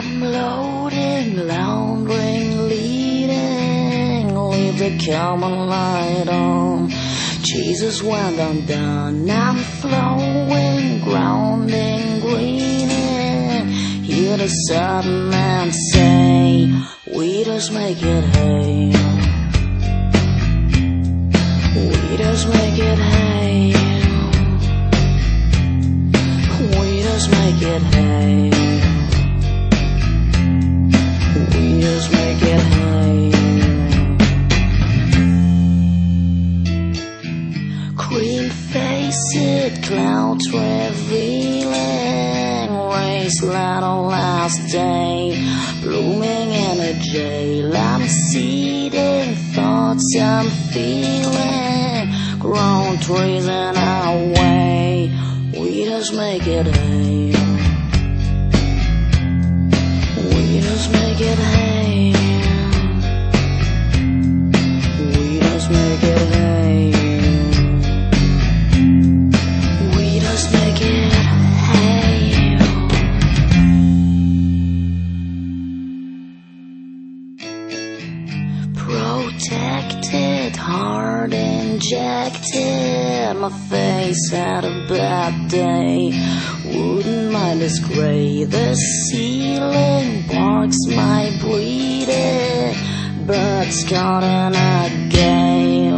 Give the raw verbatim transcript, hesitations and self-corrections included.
I'm loading, laundering, leading, leave the common light on. Jesus, when I'm done, I'm flowing, grounding, greening. Hear the southern man say, we just make it hay. We just make it hay. We just make it hay. We just make it hay. Cream faced clouds revealing, rays light on last day, blooming in a jail. I'm seeding thoughts I'm feeling, grown trees in our way. We just make it hay. We just make it hay. We just make it hay. We just make it hay. Protected, heart injected. My face had a bad day. Wouldn't mind this gray. The ceiling barks my breathing. Birds caught in a game.